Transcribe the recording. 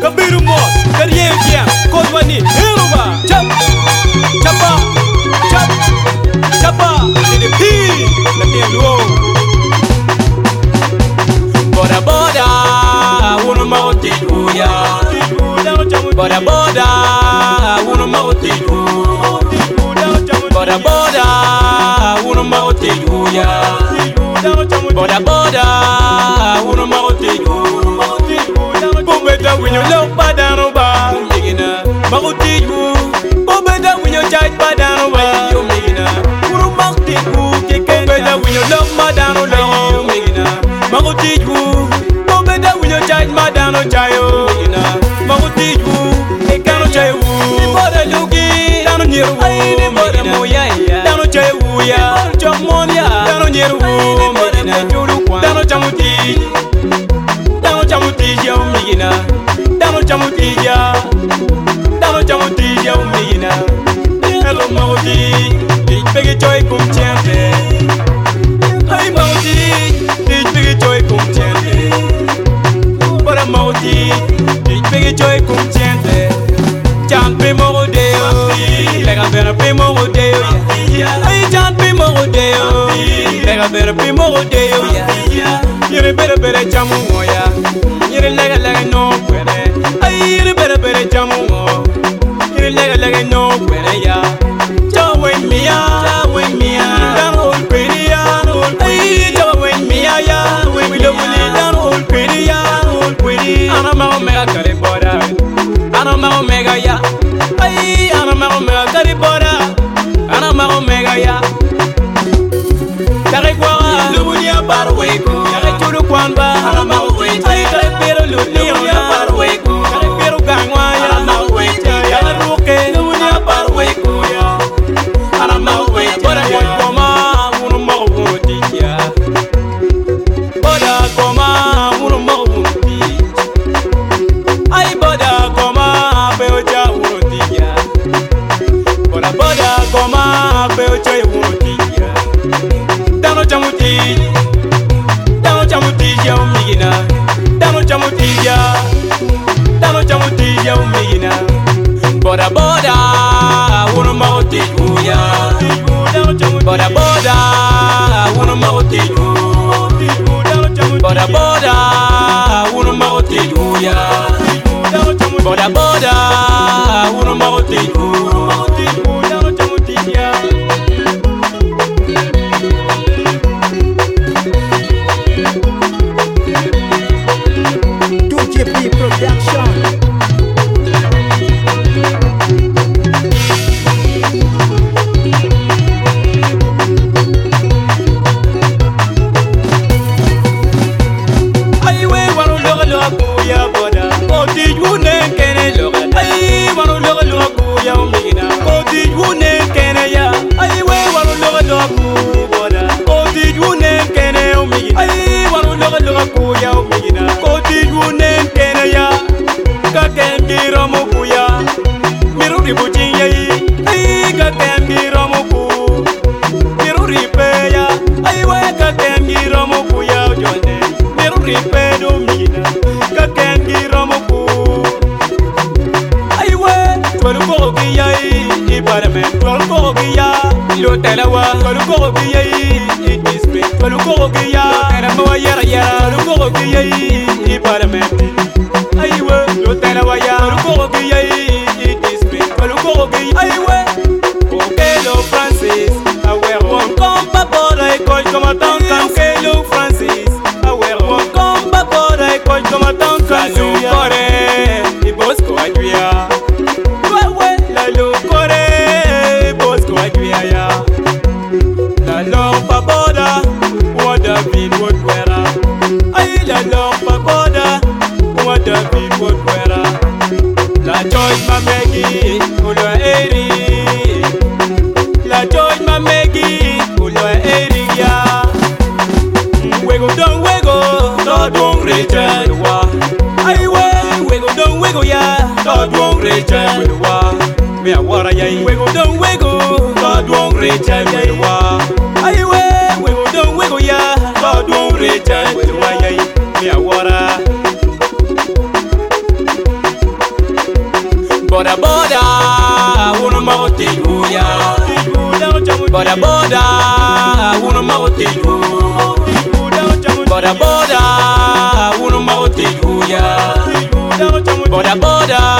Kabiru mo, Karien Kiam, Kodwani, Hiruba, Chap, Chapa, Chap, Chapa, Didi P, Latienduo. Boda boda, uno mauti uya. Boda boda, uno mauti uya. Boda boda, uno mauti uya. Boda boda, uno mauti uya. Bobeda winyo lok padano ba, migina. Mauti uya. Bobeda winyo chai padano ba, migina. Uno mauti uya, keken. Bobeda winyo lok madano ba, migina. Mauti uya. Bobeda winyo chai madano chayo, migina. Mauti uya, kekano chayo. Boda lugi, dano nyeru. Boda moya, dano chayo ya. Chok monia, dano nyeru. Dano chamuti, dano chamuti ya umigina. Dano chamuti ya, dano chamuti ya umigina. Hello mauti, big joy kum chante. Hey mauti, big joy kum chante. Bora mauti, big joy kum chante. Chant pe morodeo, lega vera pe morodeo. Hey chant pe morodeo, lega vera pe morodeo. Yere bere bere jamu moya, yere lega lega no kwere. Ay yere bere bere jamu mo, yere lega lega no kwere ya. Jawen miya, dan ol kwere ya. Ay jawen miya ya, we do wuli dan ol kwere ya, ol kwere. Ana ma omega kare bora, ana ma omega ya. Ay ana ma omega kare bora, ana ma omega ya. Kare kwa, lubunia barweko. Kwanba, ay kare pero lunia parweko, kare pero gangwa ya mawete, ya ruke lunia parweko ya, ana mawete. Boda koma, uno mawuti ya. Boda koma, uno mawuti. Ay boda koma, beoja uti ya. Boda koma, beoja uti ya. Dano chamuti. Chamutija umigina, dano chamutija, dano chamutija umigina. Boda boda, uno mauti uya. Boda boda, uno mauti uya. Boda boda, uno mauti uya. Boda boda, uno mauti uya. Boda boda, uno mauti uya. Boda boda, uno mauti uya. Boda boda, uno mauti uya. Boda boda,